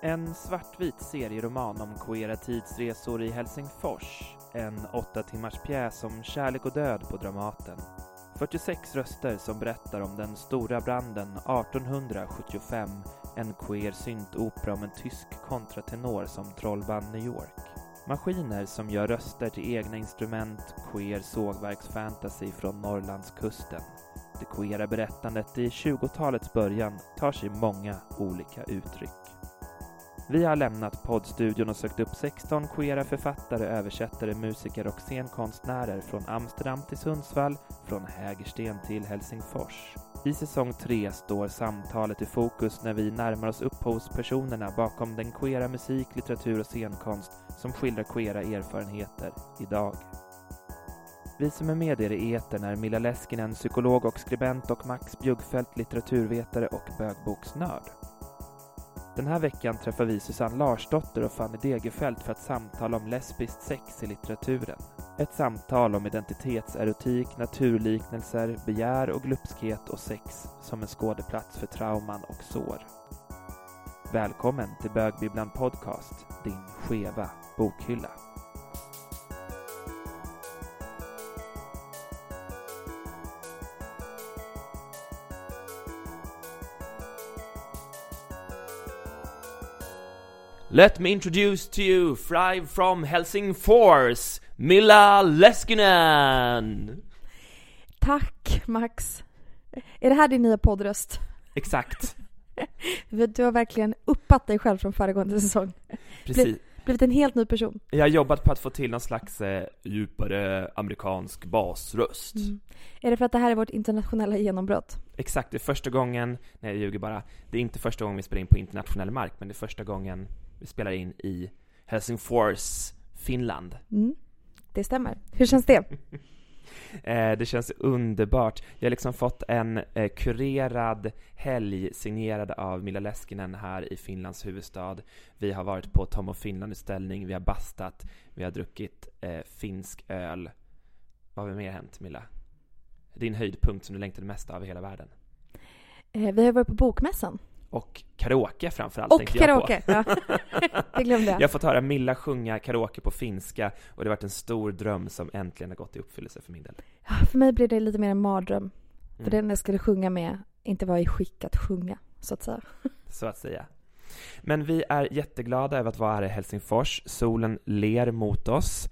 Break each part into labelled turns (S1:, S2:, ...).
S1: En svartvit serieroman om queera tidsresor i Helsingfors. En 8 timmars pjäs om kärlek och död på Dramaten. 46 röster som berättar om den stora branden 1875. En queer syntopera om en tysk kontratenor som trollband New York. Maskiner som gör röster till egna instrument, queer sågverksfantasy från Norrlandskusten. Det queera berättandet i 20-talets början tar sig många olika uttryck. Vi har lämnat poddstudion och sökt upp 16 queera författare, översättare, musiker och scenkonstnärer från Amsterdam till Sundsvall, från Hägersten till Helsingfors. I säsong 3 står samtalet i fokus när vi närmar oss upphovspersonerna bakom den queera musik, litteratur och scenkonst som skildrar queera erfarenheter idag. Vi som är med er i etern är Milla Leskinen, psykolog och skribent, och Max Bjuggfeldt, litteraturvetare och bögboksnörd. Den här veckan träffar vi Susanne Larsdotter och Fanny Degerfeldt för att samtala om lesbiskt sex i litteraturen. Ett samtal om identitetserotik, naturliknelser, begär och glupskhet och sex som en skådeplats för trauman och sår. Välkommen till Bögbibblan podcast, din skeva bokhylla. Let me introduce to you, Fry from Helsingfors, Milla Leskinen!
S2: Tack, Max. Är det här din nya poddröst?
S1: Exakt.
S2: Du har verkligen uppat dig själv från föregående säsong.
S1: Precis.
S2: Blivit en helt ny person.
S1: Jag har jobbat på att få till någon slags djupare amerikansk basröst.
S2: Är det för att det här är vårt internationella genombrott?
S1: Exakt, det är första gången, nej jag ljuger bara, det är inte första gången vi spelar in på internationell mark, men det är första gången vi spelar in i Helsingfors, Finland.
S2: Det stämmer. Hur känns det?
S1: Det känns underbart. Jag har liksom fått en kurerad helg signerad av Milla Leskinen här i Finlands huvudstad. Vi har varit på Tom och Finland-utställning, vi har bastat, vi har druckit finsk öl. Vad har mer hänt, Milla? Din höjdpunkt som du längtade mest av i hela världen.
S2: Vi har varit på bokmässan.
S1: Och karaoke framförallt.
S2: Och karaoke, ja. Det glömde jag.
S1: Jag har fått höra Milla sjunga karaoke på finska. Och det har varit en stor dröm som äntligen har gått i uppfyllelse för min del.
S2: Ja, för mig blir det lite mer en mardröm. För den jag skulle sjunga med inte var i skick att sjunga, så att säga.
S1: Så att säga. Men vi är jätteglada över att vara här i Helsingfors. Solen ler mot oss.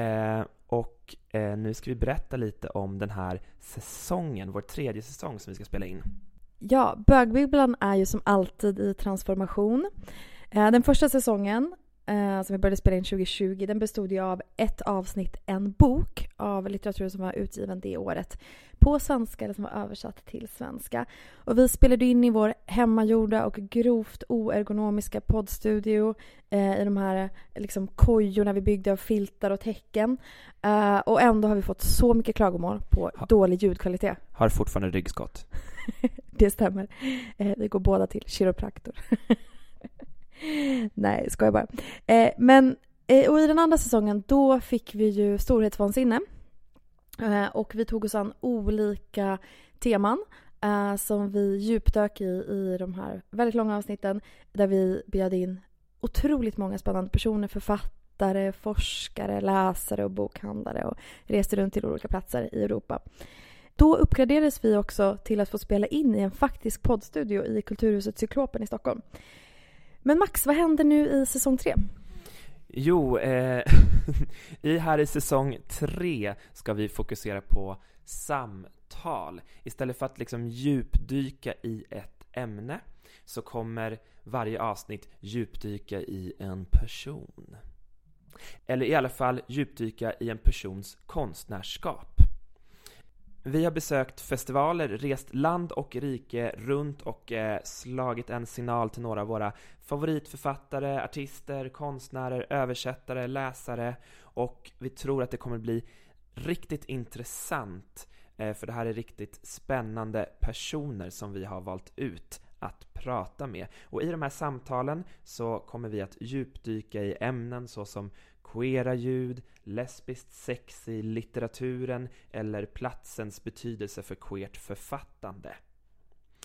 S1: Och nu ska vi berätta lite om den här säsongen. Vår 3:e säsong som vi ska spela in.
S2: Ja, Bögbibblan är ju som alltid i transformation. Den första säsongen som vi började spela in 2020, den bestod ju av ett avsnitt, en bok av litteratur som var utgiven det året på svenska eller som var översatt till svenska. Och vi spelade in i vår hemmagjorda och grovt oergonomiska poddstudio i de här liksom kojorna vi byggde av filtar och tecken. Och ändå har vi fått så mycket klagomål på dålig ljudkvalitet. Har
S1: fortfarande ryggskott.
S2: Det stämmer. Vi går båda till kiropraktor. Nej, ska jag bara. Och i den andra säsongen då fick vi ju storhetsvansinne. Och vi tog oss an olika teman som vi djupdök i de här väldigt långa avsnitten där vi bjöd in otroligt många spännande personer, författare, forskare, läsare och bokhandlare och reste runt till olika platser i Europa. Då uppgraderades vi också till att få spela in i en faktisk poddstudio i Kulturhuset Cyklopen i Stockholm. Men Max, vad händer nu i säsong 3?
S1: Jo, här i säsong 3 ska vi fokusera på samtal. Istället för att liksom djupdyka i ett ämne så kommer varje avsnitt djupdyka i en person. Eller i alla fall djupdyka i en persons konstnärskap. Vi har besökt festivaler, rest land och rike runt och slagit en signal till några av våra favoritförfattare, artister, konstnärer, översättare, läsare. Och vi tror att det kommer bli riktigt intressant, för det här är riktigt spännande personer som vi har valt ut att prata med. Och i de här samtalen så kommer vi att djupdyka i ämnen såsom queera ljud, lesbiskt sex i litteraturen eller platsens betydelse för queert författande.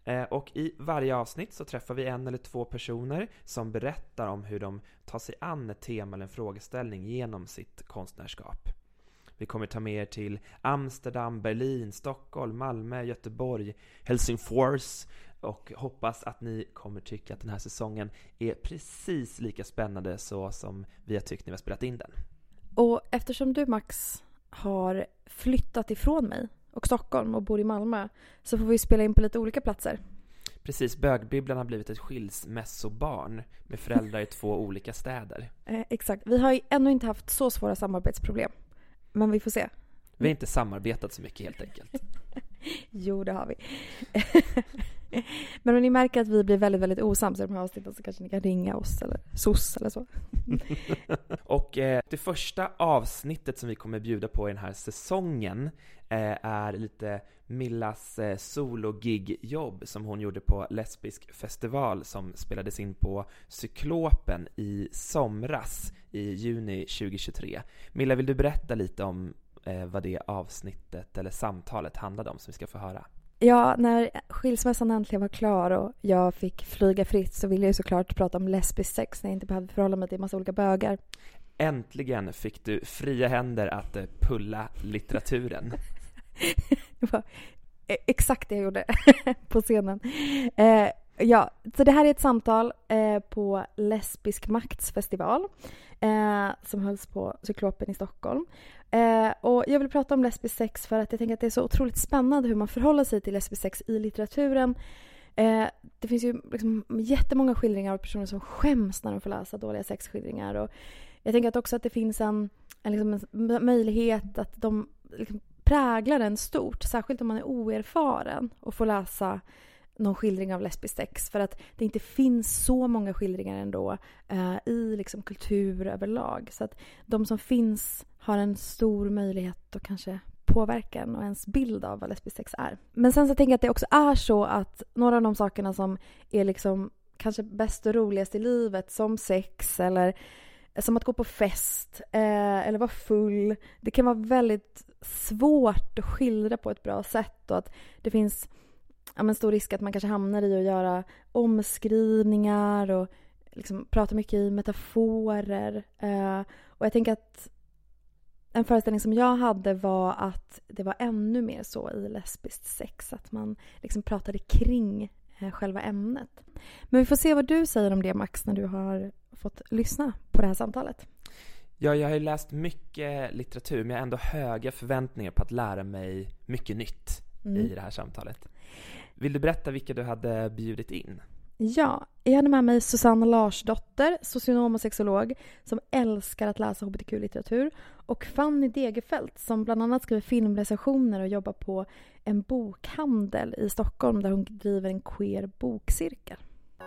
S1: Och i varje avsnitt så träffar vi 1 eller 2 personer som berättar om hur de tar sig an ett tema eller en frågeställning genom sitt konstnärskap. Vi kommer ta med er till Amsterdam, Berlin, Stockholm, Malmö, Göteborg, Helsingfors och hoppas att ni kommer tycka att den här säsongen är precis lika spännande så som vi har tyckt när vi har spelat in den.
S2: Och eftersom du, Max, har flyttat ifrån mig och Stockholm och bor i Malmö så får vi spela in på lite olika platser.
S1: Precis, bögbibblan har blivit ett skilsmässobarn med föräldrar i 2 olika städer.
S2: Exakt, vi har ännu inte haft så svåra samarbetsproblem. Men vi får se.
S1: Vi har inte samarbetat så mycket helt enkelt.
S2: Jo, det har vi. Men om ni märker att vi blir väldigt, väldigt osams i de här avsnitten så kanske ni kan ringa oss eller SOS eller så.
S1: Och det första avsnittet som vi kommer bjuda på i den här säsongen är lite Millas solo-gig-jobb som hon gjorde på Lesbisk festival som spelades in på Cyklopen i somras i juni 2023. Milla, vill du berätta lite om vad det avsnittet eller samtalet handlade om som vi ska få höra?
S2: Ja, när skilsmässan äntligen var klar och jag fick flyga fritt så ville jag ju såklart prata om lesbisk sex när jag inte behövde förhålla mig till en massa olika bögar.
S1: Äntligen fick du fria händer att pulla litteraturen.
S2: Det var exakt det jag gjorde på scenen. Ja, så det här är ett samtal på Lesbisk maktsfestival som hölls på Cyklopen i Stockholm. Och jag vill prata om lesbisk sex för att jag tänker att det är så otroligt spännande hur man förhåller sig till lesbisk sex i litteraturen. Det finns ju liksom jättemånga skildringar av personer som skäms när de får läsa dåliga sexskildringar. Och jag tänker att också att det finns en möjlighet att de liksom präglar den stort, särskilt om man är oerfaren och får läsa någon skildring av lesbisk sex, för att det inte finns så många skildringar ändå i liksom kultur överlag, så att de som finns har en stor möjlighet att kanske påverka en och ens bild av vad lesbisk sex är. Men sen så tänker jag att det också är så att några av de sakerna som är liksom kanske bäst och roligast i livet, som sex eller som att gå på fest eller vara full, det kan vara väldigt svårt att skildra på ett bra sätt, och att det finns stor risk att man kanske hamnar i att göra omskrivningar och liksom prata mycket i metaforer. Och jag tänker att en föreställning som jag hade var att det var ännu mer så i lesbiskt sex, att man liksom pratade kring själva ämnet. Men vi får se vad du säger om det, Max, när du har fått lyssna på det här samtalet.
S1: Ja, jag har ju läst mycket litteratur, men jag har ändå höga förväntningar på att lära mig mycket nytt i det här samtalet. Vill du berätta vilka du hade bjudit in?
S2: Ja, jag hade med mig Susanne Larsdotter, socionom och sexolog, som älskar att läsa hbtq-litteratur, och Fanny Degerfeldt, som bland annat skriver filmrecensioner och jobbar på en bokhandel i Stockholm där hon driver en queer bokcirkel.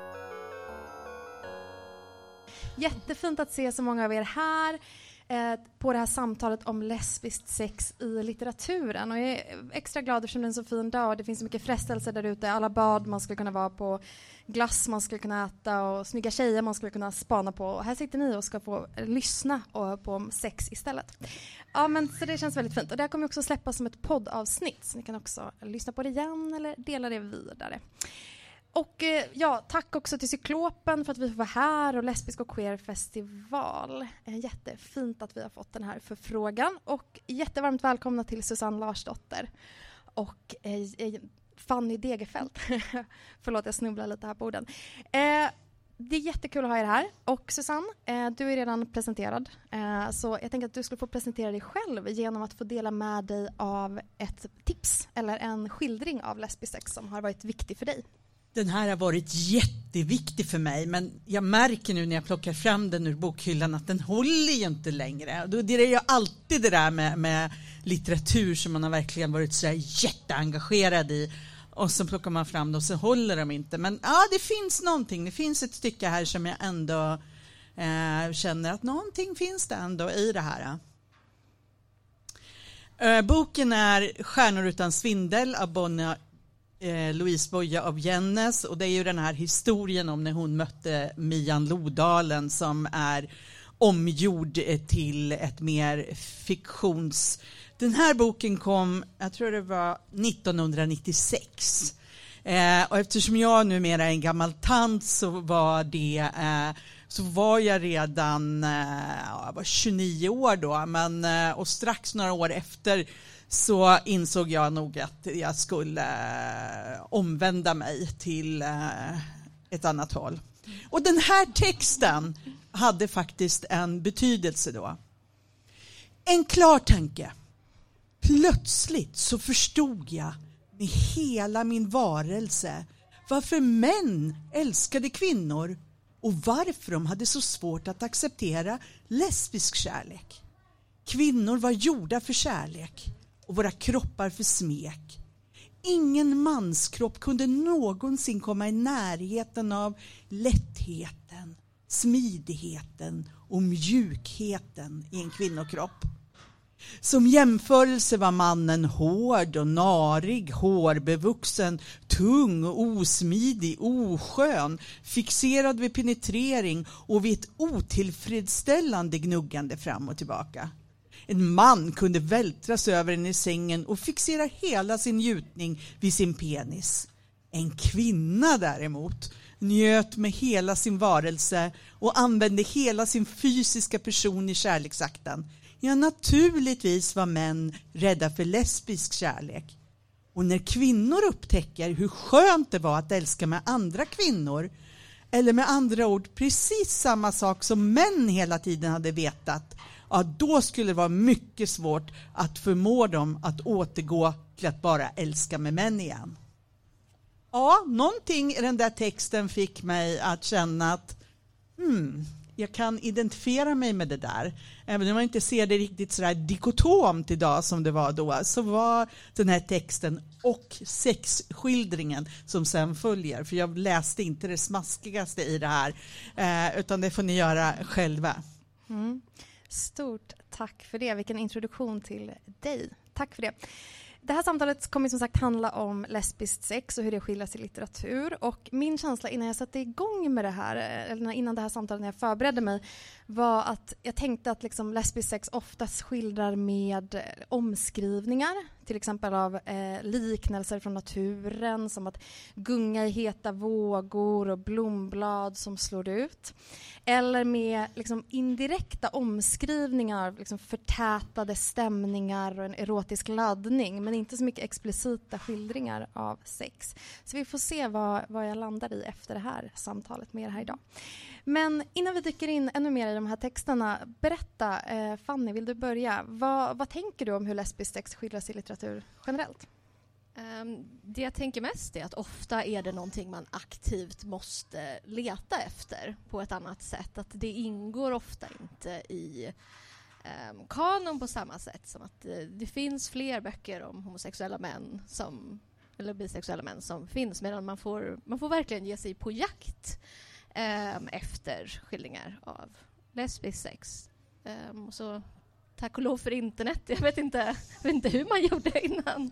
S2: Jättefint att se så många av er här på det här samtalet om lesbiskt sex i litteraturen. Och jag är extra glad eftersom det är en så fin dag. Det finns så mycket frestelser där ute. Alla bad man skulle kunna vara på, glass man skulle kunna äta och snygga tjejer man skulle kunna spana på. Och här sitter ni och ska få lyssna på sex istället. Ja, men så det känns väldigt fint. Och det här kommer också släppas som ett poddavsnitt, så ni kan också lyssna på det igen eller dela det vidare. Och ja, tack också till Cyklopen för att vi får vara här, och Lesbisk och queer festival. Jättefint att vi har fått den här förfrågan. Och jättevarmt välkomna till Susanne Larsdotter och Fanny Degerfeldt. Förlåt, jag snubblar lite här på orden. Det är jättekul att ha er här. Och Susanne, du är redan presenterad. Så jag tänker att du skulle få presentera dig själv genom att få dela med dig av ett tips eller en skildring av lesbisk sex som har varit viktig för dig.
S3: Den här har varit jätteviktig för mig, men jag märker nu när jag plockar fram den ur bokhyllan att den håller ju inte längre. Det är ju alltid det där med litteratur som man har verkligen varit så här jätteengagerad i, och så plockar man fram det och så håller de inte. Men ja, det finns någonting. Det finns ett stycke här som jag ändå känner att någonting finns det ändå i det här. Boken är Stjärnor utan svindel av Bonnie Louise Boye av Jennes, och det är ju den här historien om när hon mötte Mian Lodalen, som är omgjord till ett mer fiktions... Den här boken kom, jag tror det var 1996, Och eftersom jag numera är en gammal tant så var jag redan jag var 29 år då, och strax några år efter så insåg jag nog att jag skulle omvända mig till ett annat håll. Och den här texten hade faktiskt en betydelse då. En klar tanke. Plötsligt så förstod jag med hela min varelse varför män älskade kvinnor och varför de hade så svårt att acceptera lesbisk kärlek. Kvinnor var gjorda för kärlek och våra kroppar för smek. Ingen manskropp kunde någonsin komma i närheten av lättheten, smidigheten och mjukheten i en kvinnokropp. Som jämförelse var mannen hård och narig, hårbevuxen, tung och osmidig, oskön, fixerad vid penetrering och vid ett otillfredsställande gnuggande fram och tillbaka. En man kunde vältras över en i sängen och fixera hela sin njutning vid sin penis. En kvinna däremot njöt med hela sin varelse och använde hela sin fysiska person i kärleksakten. Ja, naturligtvis var män rädda för lesbisk kärlek. Och när kvinnor upptäcker hur skönt det var att älska med andra kvinnor, eller med andra ord precis samma sak som män hela tiden hade vetat, ja, då skulle det vara mycket svårt att förmå dem att återgå till att bara älska med män igen. Ja, någonting i den där texten fick mig att känna att jag kan identifiera mig med det där. Även om jag inte ser det riktigt sådär dikotomt idag som det var då, så var den här texten och sexskildringen som sen följer. För jag läste inte det smaskigaste i det här, utan det får ni göra själva.
S2: Stort tack för det. Vilken introduktion till dig. Tack för det. Det här samtalet kommer som sagt handla om lesbiskt sex och hur det skildras i litteratur. Och min känsla innan jag satte igång med det här, eller innan det här samtalet när jag förberedde mig, var att jag tänkte att liksom lesbiskt sex oftast skildrar med omskrivningar. Till exempel av liknelser från naturen, som att gunga i heta vågor och blomblad som slår ut. Eller med liksom indirekta omskrivningar av liksom förtätade stämningar och en erotisk laddning. Men inte så mycket explicita skildringar av sex. Så vi får se vad jag landar i efter det här samtalet med er här idag. Men innan vi dyker in ännu mer i de här texterna, berätta, Fanny, vill du börja? Vad tänker du om hur lesbiskt sex skildras i litteratur generellt?
S4: Det jag tänker mest är att ofta är det någonting man aktivt måste leta efter på ett annat sätt. Att det ingår ofta inte i kanon på samma sätt som att det finns fler böcker om homosexuella män eller bisexuella män som finns, medan man får verkligen ge sig på jakt efter skildringar av lesbisk sex. Och så tack och lov för internet. Jag vet inte hur man gjorde innan.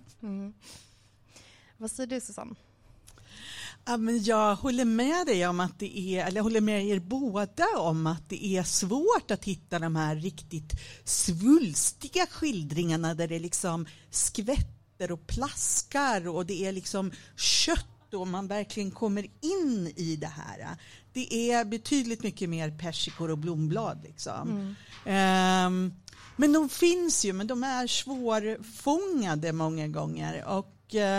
S2: Vad säger du, Susanne?
S3: Ja, men jag håller med dig om att jag håller med er båda om att det är svårt att hitta de här riktigt svulstiga skildringarna där det liksom skvätter och plaskar och det är liksom kött och man verkligen kommer in i det här. Det är betydligt mycket mer persikor och blomblad liksom. Men de finns ju, men de är svårfångade många gånger och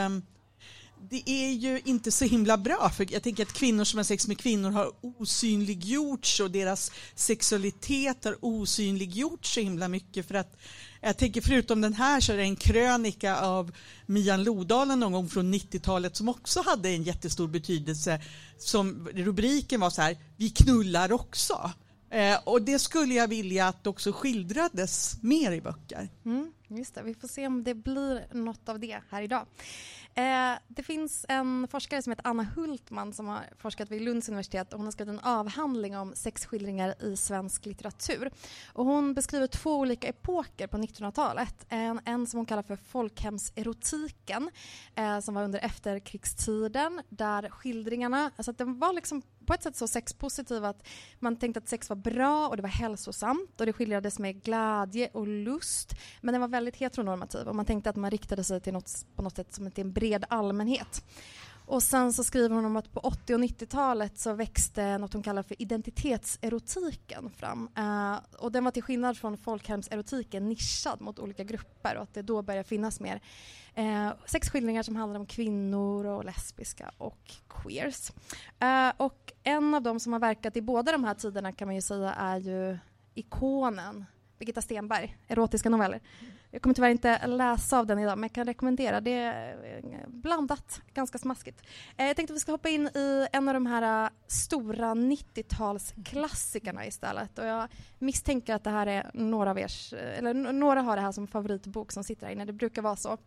S3: det är ju inte så himla bra, för jag tänker att kvinnor som har sex med kvinnor har osynliggjorts och deras sexualitet har osynliggjorts så himla mycket, för att jag tänker förutom den här så är det en krönika av Mian Lodalen någon gång från 90-talet som också hade en jättestor betydelse, som rubriken var så här: vi knullar också. Och det skulle jag vilja att också skildrades mer i böcker.
S2: Just det, vi får se om det blir något av det här idag. Det finns en forskare som heter Anna Hultman som har forskat vid Lunds universitet, och hon har skrivit en avhandling om sexskildringar i svensk litteratur. Och hon beskriver 2 olika epoker på 1900-talet. En som hon kallar för folkhemserotiken, som var under efterkrigstiden, där skildringarna, alltså att den var liksom på ett sätt så sexpositiva att man tänkte att sex var bra och det var hälsosamt och det skildrades med glädje och lust, men den var väldigt heteronormativ och man tänkte att man riktade sig till något på något sätt som till en bred allmänhet. Och sen så skriver hon om att på 80- och 90-talet så växte något hon kallar för identitetserotiken fram. Och den var till skillnad från folkhemserotiken nischad mot olika grupper och att det då började finnas mer sexskildringar som handlar om kvinnor och lesbiska och queers. Och en av dem som har verkat i båda de här tiderna kan man ju säga är ju ikonen Birgitta Stenberg, erotiska noveller. Jag kommer tyvärr inte läsa av den idag, men jag kan rekommendera. Det är blandat, ganska smaskigt. Jag tänkte att vi ska hoppa in i en av de här stora 90-talsklassikerna istället. Och jag misstänker att det här är några av ers, eller några har det här som favoritbok som sitter här inne. Det brukar vara så.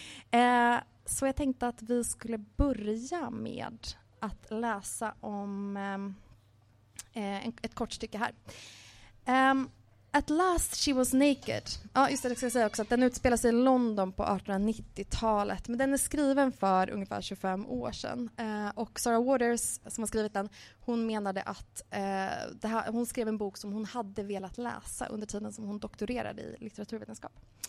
S2: Så jag tänkte att vi skulle börja med att läsa om ett kort stycke här. At last she was naked. Ja, just det, jag ska säga också att den utspelar sig i London på 1890-talet. Men den är skriven för ungefär 25 år sedan. Och Sarah Waters, som har skrivit den, hon menade att hon skrev en bok som hon hade velat läsa under tiden som hon doktorerade i litteraturvetenskap.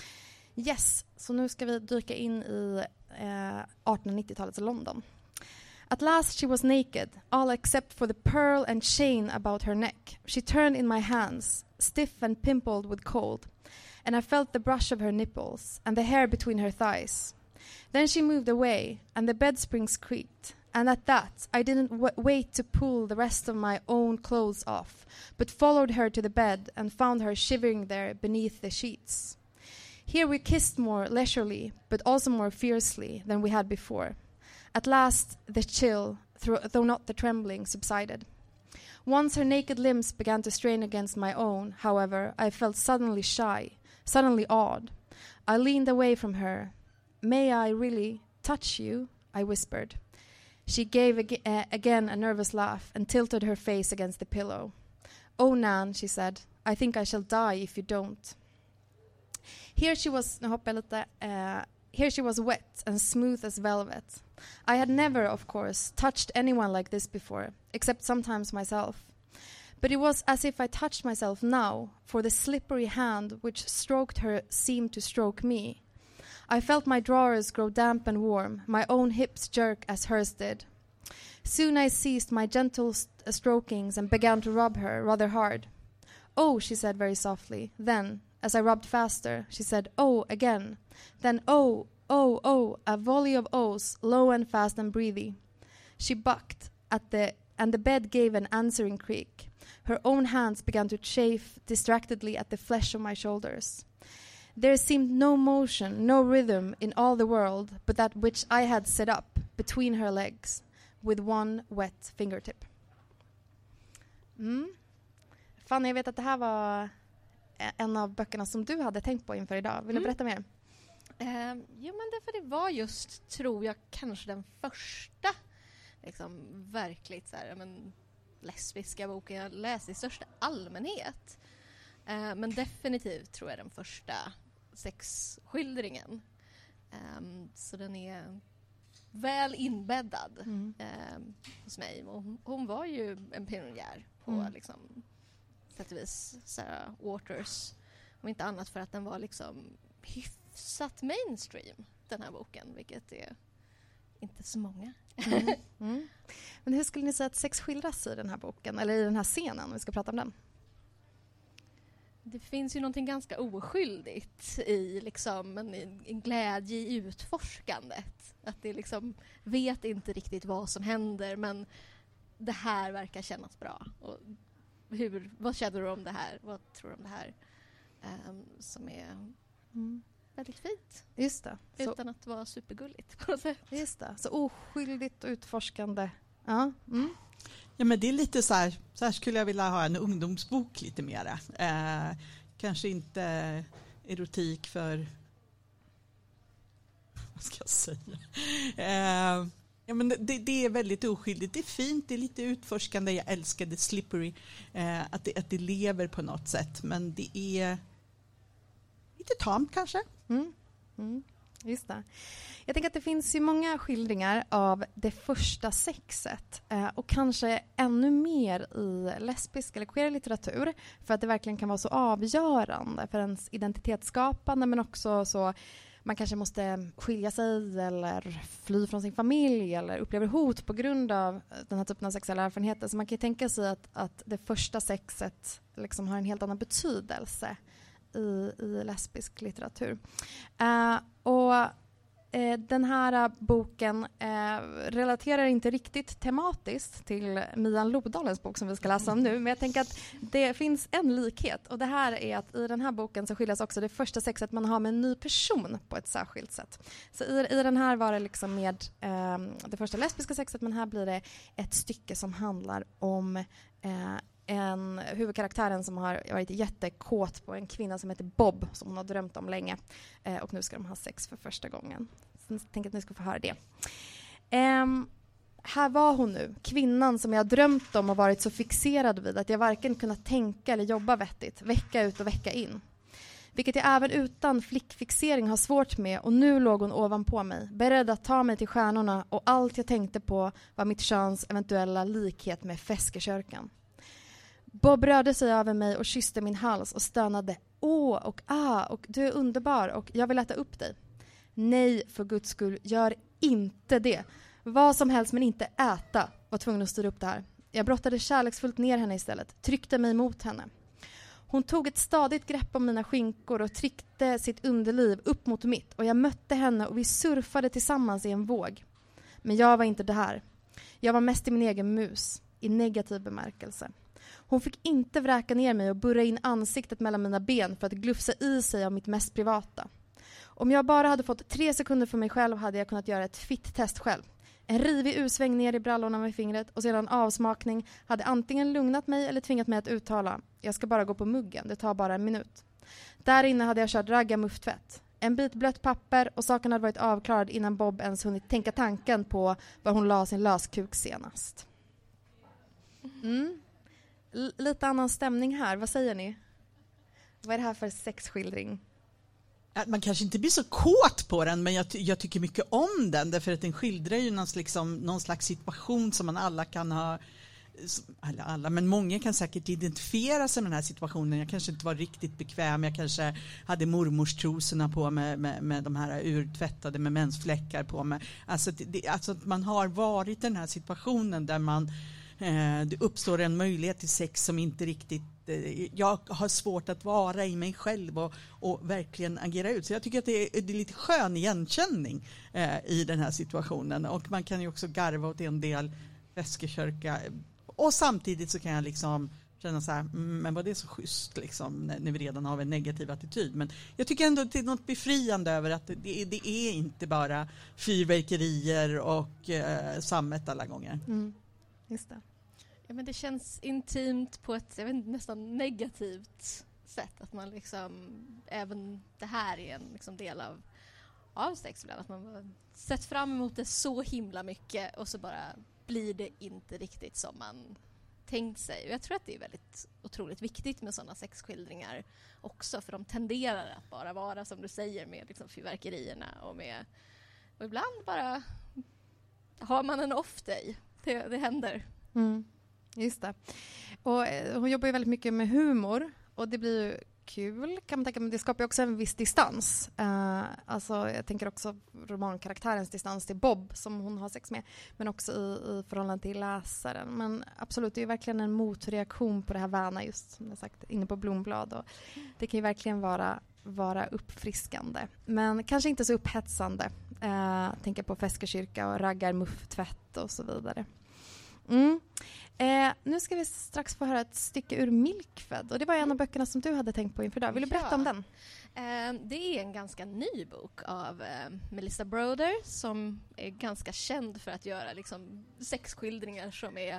S2: Yes, så nu ska vi dyka in i 1890-talets London. At last she was naked, all except for the pearl and chain about her neck. She turned in my hands, stiff and pimpled with cold, and I felt the brush of her nipples and the hair between her thighs. Then she moved away, and the bed springs creaked, and at that I didn't wait to pull the rest of my own clothes off, but followed her to the bed and found her shivering there beneath the sheets. Here we kissed more leisurely, but also more fiercely than we had before. At last, the chill, though not the trembling, subsided. Once her naked limbs began to strain against my own, however, I felt suddenly shy, suddenly awed. I leaned away from her. "May I really touch you?" I whispered. She gave again a nervous laugh and tilted her face against the pillow. "Oh, Nan," she said, "I think I shall die if you don't." Here she was, nu hoppar jag lite, here she was wet and smooth as velvet. I had never, of course, touched anyone like this before, except sometimes myself. But it was as if I touched myself now, for the slippery hand which stroked her seemed to stroke me. I felt my drawers grow damp and warm, my own hips jerk as hers did. Soon I ceased my gentle strokings and began to rub her rather hard. "Oh," she said very softly. Then, as I rubbed faster, she said, "Oh," again. Then, "Oh, oh, oh," a volley of ohs, low and fast and breathy. She bucked and the bed gave an answering creak. Her own hands began to chafe distractedly at the flesh of my shoulders. There seemed no motion, no rhythm in all the world but that which I had set up between her legs with one wet fingertip. Fanny, jag vet att det här var en av böckerna som du hade tänkt på inför idag. Vill du berätta mer?
S4: Jo, men det var just, tror jag, kanske den första liksom, verkligt så här, lesbiska boken jag läste i största allmänhet. Men definitivt tror jag den första sexskildringen. Så den är väl inbäddad hos mig. Och hon var ju en pionjär på liksom, sätt och vis Sarah Waters. Om inte annat för att den var liksom hyfsat mainstream, den här boken, vilket är inte så många.
S2: Men hur skulle ni säga att sex skildras i den här boken, eller i den här scenen, om vi ska prata om den?
S4: Det finns ju någonting ganska oskyldigt i liksom en glädje i utforskandet. Att det liksom vet inte riktigt vad som händer, men det här verkar kännas bra. Och vad känner du om det här? Vad tror du om det här? Som är väldigt fint.
S2: Just det.
S4: Utan att vara supergulligt på något sätt.
S2: Just det. Så oskyldigt och utforskande. Ja.
S3: Ja, men det är lite så här skulle jag vilja ha en ungdomsbok lite mera. Kanske inte erotik för, vad ska jag säga? Ja, men det är väldigt oskyldigt. Det är fint, det är lite utforskande. Jag älskar det slippery. Att det lever på något sätt. Men det är lite tamt kanske.
S2: Just det. Jag tänker att det finns ju många skildringar av det första sexet och kanske ännu mer i lesbisk eller queer litteratur för att det verkligen kan vara så avgörande för ens identitetsskapande, men också så man kanske måste skilja sig eller fly från sin familj eller upplever hot på grund av den här typen av sexuella erfarenheter. Så man kan ju tänka sig att det första sexet liksom har en helt annan betydelse i lesbisk litteratur. Den här boken relaterar inte riktigt tematiskt till Mian Lodalens bok som vi ska läsa om nu. Men jag tänker att det finns en likhet. Och det här är att i den här boken så skiljas också det första sexet man har med en ny person på ett särskilt sätt. Så i den här var det liksom med det första lesbiska sexet, men här blir det ett stycke som handlar om en huvudkaraktären som har varit jättekåt på en kvinna som heter Bob som hon har drömt om länge. Och nu ska de ha sex för första gången. Så jag tänkte att ni ska få höra det. Här var hon nu, kvinnan som jag drömt om och varit så fixerad vid att jag varken kunnat tänka eller jobba vettigt, vecka ut och vecka in. Vilket jag även utan flickfixering har svårt med, och nu låg hon ovanpå mig, beredd att ta mig till stjärnorna, och allt jag tänkte på var mitt köns eventuella likhet med Feskekörkan. Bob rörde sig över mig och kysste min hals och stönade åh och och du är underbar och jag vill äta upp dig. Nej, för Guds skull, gör inte det. Vad som helst men inte äta. Var tvungen att styra upp det här. Jag brottade kärleksfullt ner henne istället, tryckte mig mot henne. Hon tog ett stadigt grepp om mina skinkor och tryckte sitt underliv upp mot mitt, och jag mötte henne och vi surfade tillsammans i en våg. Men jag var inte det här. Jag var mest i min egen mus, i negativ bemärkelse. Hon fick inte vräka ner mig och burra in ansiktet mellan mina ben för att glufsa i sig av mitt mest privata. Om jag bara hade fått 3 sekunder för mig själv hade jag kunnat göra ett fit-test själv. En rivig usväng ner i brallorna med fingret och sedan avsmakning hade antingen lugnat mig eller tvingat mig att uttala: jag ska bara gå på muggen, det tar bara 1 minut. Där inne hade jag kört raggarmufftvätt. En bit blött papper och saken hade varit avklarad innan Bob ens hunnit tänka tanken på var hon la sin löskuk senast. Lite annan stämning här. Vad säger ni? Vad är det här för sexskildring?
S3: Man kanske inte blir så kåt på den, men jag tycker mycket om den. Därför att den skildrar ju någon slags situation som man alla kan ha... men många kan säkert identifiera sig med den här situationen. Jag kanske inte var riktigt bekväm. Jag kanske hade mormorstrosorna på med de här urtvättade med mensfläckar på mig. Alltså att man har varit i den här situationen där det uppstår en möjlighet till sex som inte riktigt... jag har svårt att vara i mig själv och verkligen agera ut. Så jag tycker att det är lite skön igenkänning i den här situationen. Och man kan ju också garva åt en del Feskekörka. Och samtidigt så kan jag liksom känna så här, men vad det är så schysst liksom, när vi redan har en negativ attityd. Men jag tycker ändå att det är något befriande över att det är inte bara fyrverkerier och sammet alla gånger.
S2: Just det.
S4: Ja, men det känns intimt på ett nästan negativt sätt. Att man liksom, även det här är en liksom del av sex. Att man har sett fram emot det så himla mycket och så bara blir det inte riktigt som man tänkt sig. Och jag tror att det är väldigt otroligt viktigt med sådana sexskildringar också. För de tenderar att bara vara, som du säger, med liksom fyrverkerierna och ibland bara har man en off day. Det händer.
S2: Just det. Och hon jobbar ju väldigt mycket med humor. Och det blir ju kul, kan man tänka. Men det skapar ju också en viss distans. Alltså jag tänker också romankaraktärens distans till Bob som hon har sex med. Men också i förhållande till läsaren. Men absolut, det är ju verkligen en motreaktion på det här värna, just som jag sagt, inne på Blomblad. Och det kan ju verkligen vara uppfriskande. Men kanske inte så upphetsande. Tänker på Feskekörka och raggarmufftvätt och så vidare. Nu ska vi strax få höra ett stycke ur Milkfed. Och det var en av böckerna som du hade tänkt på inför idag. Vill du berätta om den?
S4: Det är en ganska ny bok av Melissa Broder som är ganska känd för att göra liksom sexskildringar som är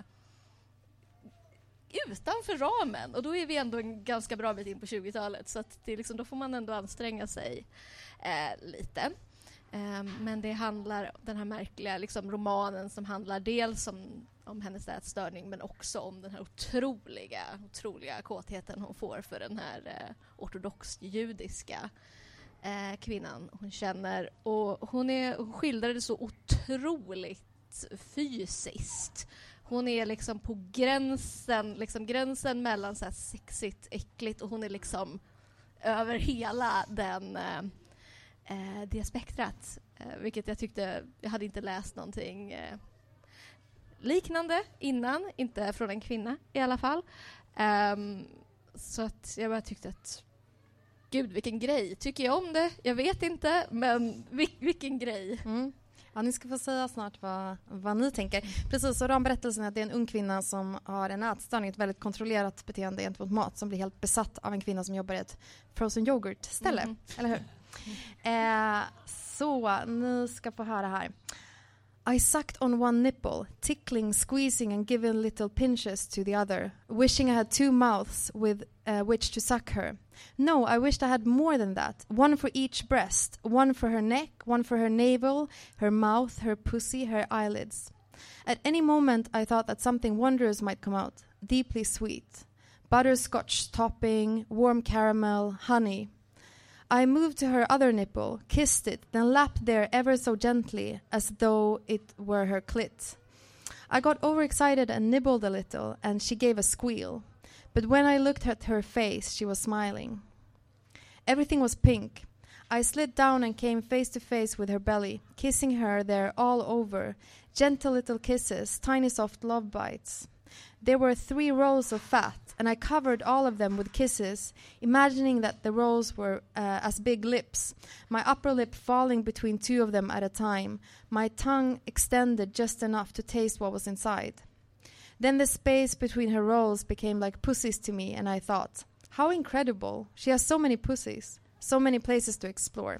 S4: utanför ramen. Och då är vi ändå en ganska bra bit in på 20-talet. Så att det är liksom, då får man ändå anstränga sig lite. Men det handlar, den här märkliga liksom, romanen som handlar dels om hennes ätstörning men också om den här otroliga kåtheten hon får för den här ortodox-judiska kvinnan hon känner. Och hon skildrar det så otroligt fysiskt. Hon är liksom på gränsen mellan så här sexigt, äckligt, och hon är liksom över hela den det spektrat. Vilket jag tyckte, jag hade inte läst någonting liknande innan, inte från en kvinna i alla fall. Så att jag bara tyckte att gud, vilken grej. Tycker jag om det? Jag vet inte, men vilken grej.
S2: Ja, ni ska få säga snart vad ni tänker. Precis, så ramberättelsen är att det är en ung kvinna som har en ätstörning, ett väldigt kontrollerat beteende gentemot mat, som blir helt besatt av en kvinna som jobbar i ett frozen yoghurt-ställe. Eller hur? Så, ni ska få höra här. I sucked on one nipple, tickling, squeezing and giving little pinches to the other, wishing I had 2 mouths with which to suck her. No, I wished I had more than that. One for each breast, one for her neck, one for her navel, her mouth, her pussy, her eyelids. At any moment I thought that something wondrous might come out, deeply sweet. Butterscotch topping, warm caramel, honey. I moved to her other nipple, kissed it, then lapped there ever so gently, as though it were her clit. I got overexcited and nibbled a little, and she gave a squeal. But when I looked at her face, she was smiling. Everything was pink. I slid down and came face to face with her belly, kissing her there all over, gentle little kisses, tiny soft love bites. There were 3 rolls of fat, and I covered all of them with kisses, imagining that the rolls were as big lips, my upper lip falling between 2 of them at a time, my tongue extended just enough to taste what was inside. Then the space between her rolls became like pussies to me, and I thought, how incredible. She has so many pussies, so many places to explore.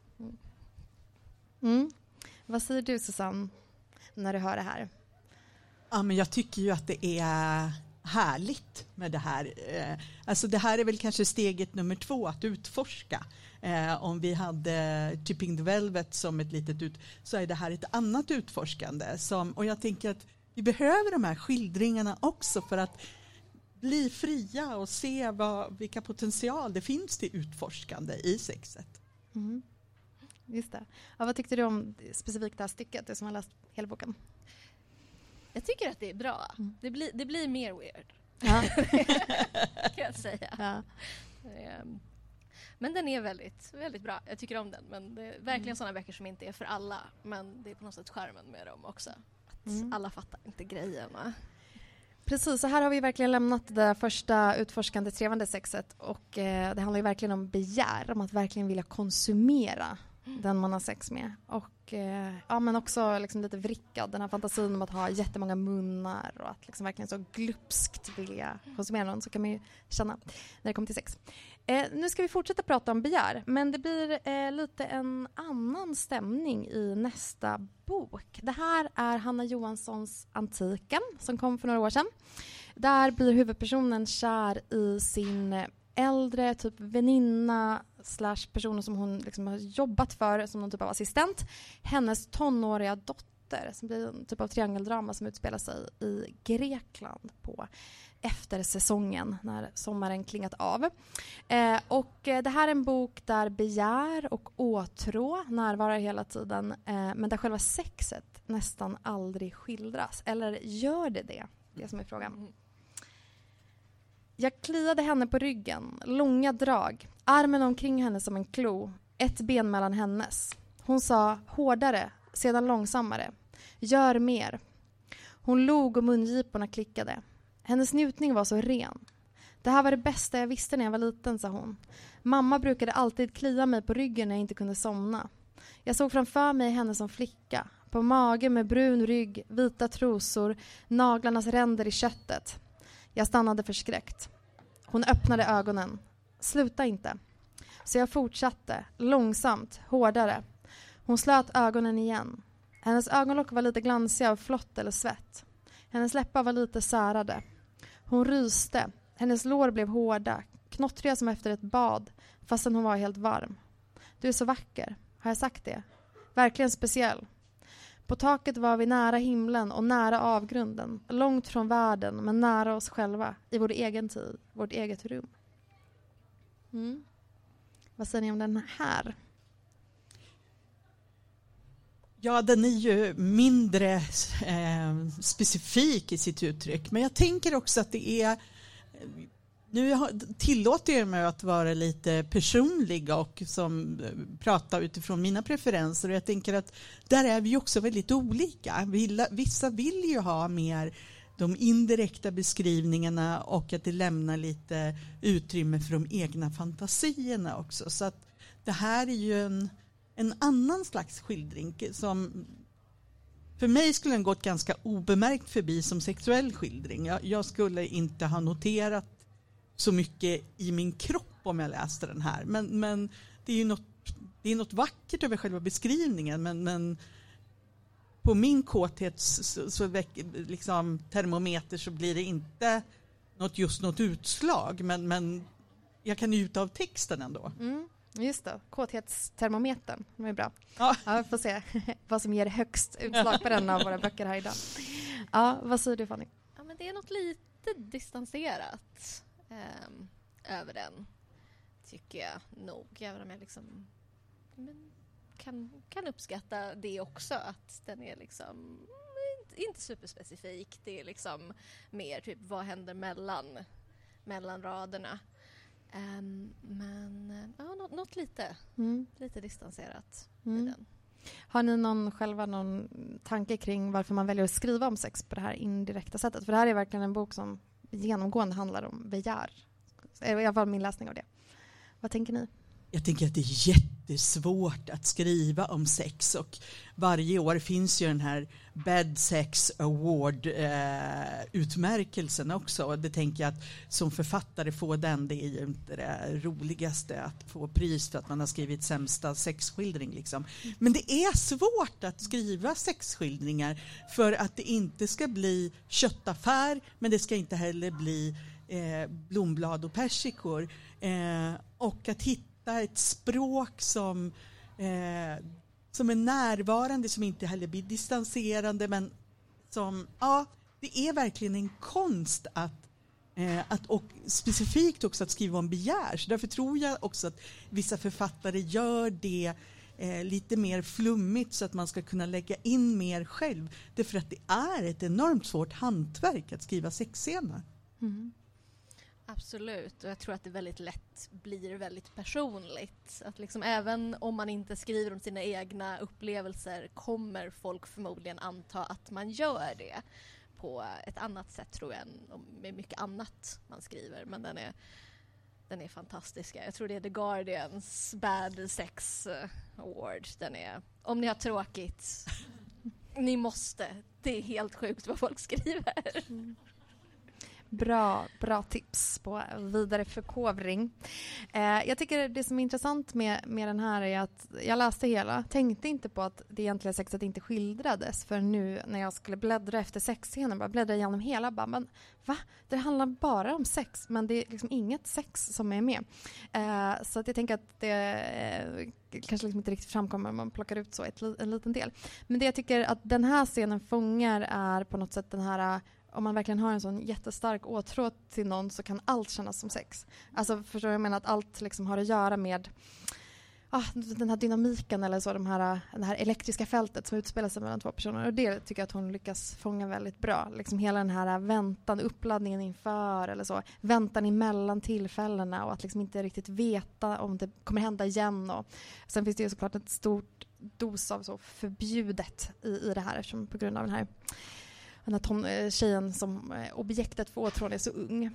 S2: Vad säger du, Susanne, när du hör det här?
S3: Ja, men jag tycker ju att det är härligt med det här. Alltså det här är väl kanske steget nummer 2, att utforska. Om vi hade Tipping the Velvet som ett litet så är det här ett annat utforskande. Och jag tänker att vi behöver de här skildringarna också för att bli fria och se vilka potential det finns till utforskande i sexet.
S2: Just det. Ja, vad tyckte du om specifikt det här stycket, du som har läst hela boken?
S4: Jag tycker att det är bra. Det blir mer weird.
S2: Ja.
S4: Kan jag säga.
S2: Ja.
S4: Men den är väldigt, väldigt bra. Jag tycker om den. Men det är verkligen sådana böcker som inte är för alla. Men det är på något sätt charmen med dem också. Att alla fattar inte grejerna.
S2: Precis, så här har vi verkligen lämnat det första utforskande trevande sexet. Och det handlar ju verkligen om begär. Om att verkligen vilja konsumera den man har sex med. Och ja, men också liksom lite vrickad, den här fantasin om att ha jättemånga munnar och att liksom verkligen så glupskt vilja konsumera någon, så kan man ju känna när det kommer till sex. Nu ska vi fortsätta prata om begär, men det blir lite en annan stämning i nästa bok. Det här är Hanna Johanssons Antiken som kom för några år sedan. Där blir huvudpersonen kär i sin äldre typ väninna / personer som hon liksom har jobbat för som någon typ av assistent. Hennes tonåriga dotter, som blir en typ av triangeldrama som utspelar sig i Grekland på eftersäsongen när sommaren klingat av. Och det här är en bok där begär och åtrå närvarar hela tiden, men där själva sexet nästan aldrig skildras. Eller gör det? Det som är frågan. Jag kliade henne på ryggen, långa drag, armen omkring henne som en klo, ett ben mellan hennes. Hon sa hårdare, sedan långsammare. Gör mer. Hon log och mungiporna klickade. Hennes njutning var så ren. Det här var det bästa jag visste när jag var liten, sa hon. Mamma brukade alltid klia mig på ryggen när jag inte kunde somna. Jag såg framför mig henne som flicka, på mage med brun rygg, vita trosor, naglarnas ränder i köttet. Jag stannade förskräckt. Hon öppnade ögonen. Sluta inte. Så jag fortsatte, långsamt, hårdare. Hon slöt ögonen igen. Hennes ögonlock var lite glansiga av flott eller svett. Hennes läppar var lite särade. Hon ryste. Hennes lår blev hårda, knottriga som efter ett bad, fastän hon var helt varm. Du är så vacker, har jag sagt det? Verkligen speciell. På taket var vi nära himlen och nära avgrunden. Långt från världen, men nära oss själva. I vår egen tid, vårt eget rum. Vad säger ni om den här?
S3: Ja, den är ju mindre specifik i sitt uttryck. Men jag tänker också att det är Nu tillåter jag mig att vara lite personlig och som prata utifrån mina preferenser. Och jag tänker att där är vi också väldigt olika. Vissa vill ju ha mer de indirekta beskrivningarna och att det lämnar lite utrymme för de egna fantasierna också. Så att det här är ju en annan slags skildring som för mig skulle den gått ganska obemärkt förbi som sexuell skildring. Jag skulle inte ha noterat så mycket i min kropp om jag läste den här. Men det är ju något vackert över själva beskrivningen. Men på min liksom, termometer så blir det inte något utslag. Men jag kan njuta av texten ändå.
S2: Just det, kåthetstermometern. Det är bra.
S3: Ja.
S2: Ja, vi får se vad som ger högst utslag på den av våra böcker här idag. Ja, vad säger du, Fanny?
S4: Ja, men det är något lite distanserat över den, tycker jag nog. Även om jag liksom kan uppskatta det också, att den är liksom inte superspecifik. Det är liksom mer typ vad händer mellan raderna. Men ja, något lite distanserat i den.
S2: Har ni någon tanke kring varför man väljer att skriva om sex på det här indirekta sättet? För det här är verkligen en bok som genomgående handlar om begär. I alla fall min läsning av det. Vad tänker ni?
S3: Jag tänker att det är jättesvårt att skriva om sex, och varje år finns ju den här Bad Sex Award utmärkelsen också, och det tänker jag att som författare få den, det är ju inte det roligaste att få pris för att man har skrivit sämsta sexskildring liksom. Men det är svårt att skriva sexskildringar för att det inte ska bli köttaffär, men det ska inte heller bli blomblad och persikor, och att hitta ett språk som är närvarande, som inte heller blir distanserande, men som, ja, det är verkligen en konst att och specifikt också att skriva om begär. Så därför tror jag också att vissa författare gör det lite mer flummigt så att man ska kunna lägga in mer själv. Därför att det är ett enormt svårt hantverk att skriva sexscener.
S2: Mm.
S4: Absolut, och jag tror att det väldigt lätt blir väldigt personligt. Att liksom, även om man inte skriver om sina egna upplevelser kommer folk förmodligen anta att man gör det på ett annat sätt, tror jag, än med mycket annat man skriver. Men den är fantastisk. Jag tror det är The Guardians Bad Sex Award. Den är, om ni har tråkigt, ni måste. Det är helt sjukt vad folk skriver.
S2: Bra tips på vidare förkovring. Jag tycker det som är intressant med den här är att jag läste hela, tänkte inte på att det egentliga sexet inte skildrades, för nu när jag skulle bläddra efter sexscenen, bara bläddra igenom hela, bara, men va? Det handlar bara om sex, men det är liksom inget sex som är med. Så att jag tänker att det kanske liksom inte riktigt framkommer om man plockar ut så en liten del. Men det jag tycker att den här scenen fångar är på något sätt den här, om man verkligen har en sån jättestark åtråd till någon så kan allt kännas som sex. Alltså förstår jag menar att allt liksom har att göra med den här dynamiken eller så, det här elektriska fältet som utspelar sig mellan två personer. Och det tycker jag att hon lyckas fånga väldigt bra. Liksom hela den här väntan, uppladdningen inför eller så. Väntan emellan tillfällena och att liksom inte riktigt veta om det kommer hända igen. Och sen finns det ju såklart ett stort dos av så förbjudet i det här, eftersom på grund av den här tjejen som objektet för åtrån är så ung.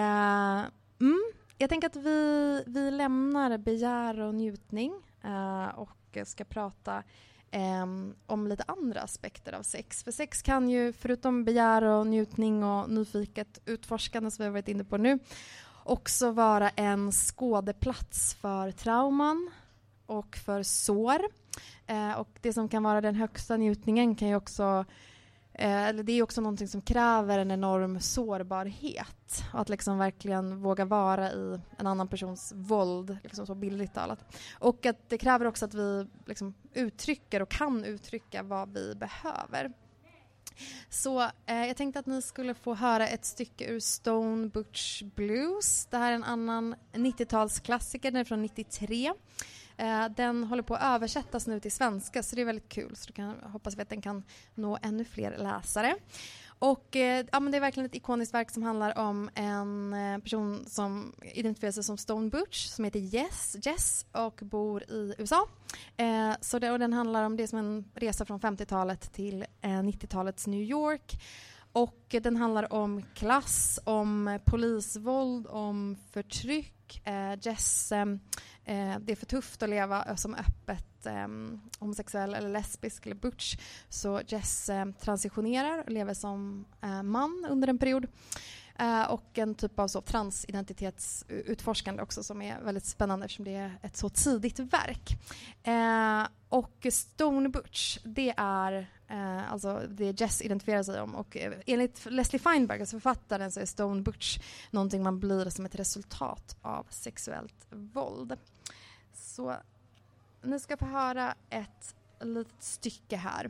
S2: Jag tänker att vi lämnar begär och njutning och ska prata om lite andra aspekter av sex. För sex kan ju, förutom begär och njutning och nyfiket utforskande som vi har varit inne på nu, också vara en skådeplats för trauman och för sår. Och det som kan vara den högsta njutningen kan ju också det är också någonting som kräver en enorm sårbarhet. Och att liksom verkligen våga vara i en annan persons våld, liksom så bildligt talat. Och att det kräver också att vi liksom uttrycker och kan uttrycka vad vi behöver. Så jag tänkte att ni skulle få höra ett stycke ur Stone Butch Blues. Det här är en annan 90-talsklassiker, den är från 93. Den håller på att översättas nu till svenska, så det är väldigt kul. Så hoppas vi att den kan nå ännu fler läsare. Och men det är verkligen ett ikoniskt verk som handlar om en person som identifierar sig som Stone Butch, som heter Jess och bor i USA. Och den handlar om det som en resa från 50-talet till 90-talets New York. Och den handlar om klass, om polisvåld, om förtryck. Jess, det är för tufft att leva som öppet homosexuell eller lesbisk eller butch. Så Jess transitionerar och lever som man under en period. Och en typ av så transidentitetsutforskande också som är väldigt spännande eftersom det är ett så tidigt verk. Och Stone Butch, det är alltså det Jess identifierar sig om. Och enligt Leslie Feinberg, alltså författaren, så är Stone Butch någonting man blir som ett resultat av sexuellt våld. Så ni ska få höra ett litet stycke här.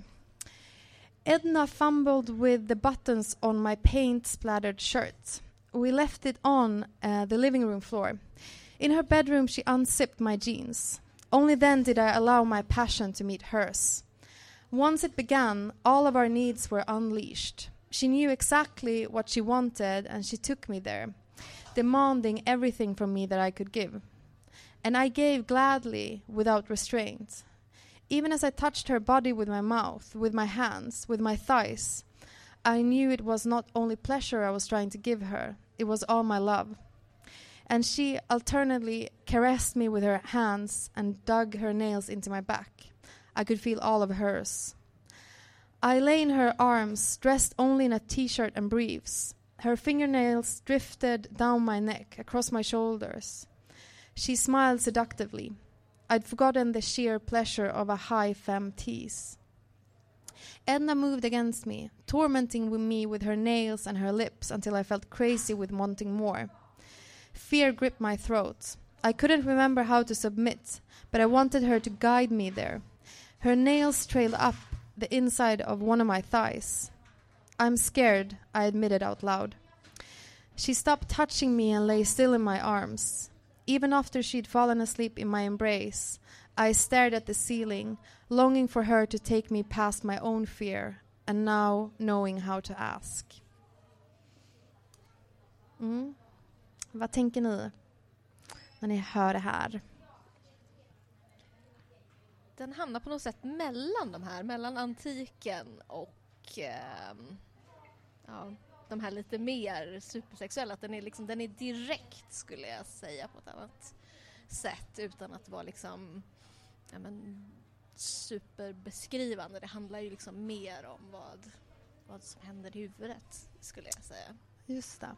S2: Edna fumbled with the buttons on my paint-splattered shirt. We left it on the living room floor. In her bedroom she unzipped my jeans. Only then did I allow my passion to meet hers. Once it began, all of our needs were unleashed. She knew exactly what she wanted and she took me there, demanding everything from me that I could give. And I gave gladly, without restraint. Even as I touched her body with my mouth, with my hands, with my thighs, I knew it was not only pleasure I was trying to give her, it was all my love. And she alternately caressed me with her hands and dug her nails into my back. I could feel all of hers. I lay in her arms, dressed only in a t-shirt and briefs. Her fingernails drifted down my neck, across my shoulders. She smiled seductively. I'd forgotten the sheer pleasure of a high femme tease. Edna moved against me, tormenting me with her nails and her lips until I felt crazy with wanting more. Fear gripped my throat. I couldn't remember how to submit, but I wanted her to guide me there. Her nails trailed up the inside of one of my thighs. I'm scared, I admitted out loud. She stopped touching me and lay still in my arms. Even after she'd fallen asleep in my embrace, I stared at the ceiling, longing for her to take me past my own fear, and now knowing how to ask. Vad tänker ni när ni hör det här?
S4: Den hamnar på något sätt mellan de här, mellan antiken och de här lite mer supersexuella. Att den är direkt, skulle jag säga, på ett annat sätt utan att vara liksom superbeskrivande. Det handlar ju liksom mer om vad som händer i huvudet, skulle jag säga.
S2: Just det.